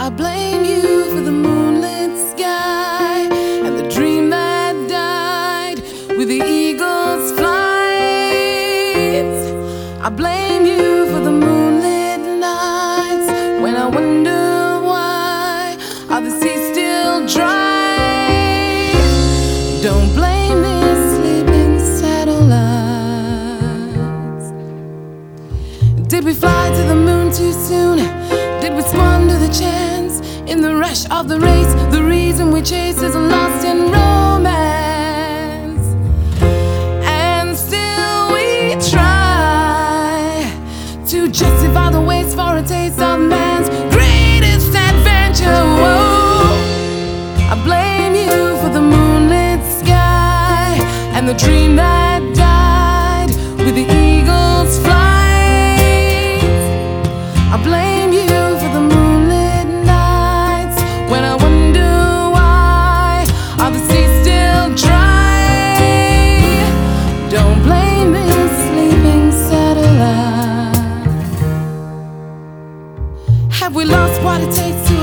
I blame you for the moonlit sky and the dream that died with the eagle's flights. I blame you for the moonlit nights when I wonder why are the seas still dry. Don't blame these sleeping satellites. Did we fly to the moon too soon? Did we squander the chance in the rush of the race? The reason we chase is lost in romance, and still we try to justify the waste for a taste of man's greatest adventure. Whoa. I blame you for the moonlit sky and the dream that died with the eagle's flight. I blame you for the moonlit nights when I wonder why are the seas still dry. Don't blame this sleeping satellite. Have we lost what it takes to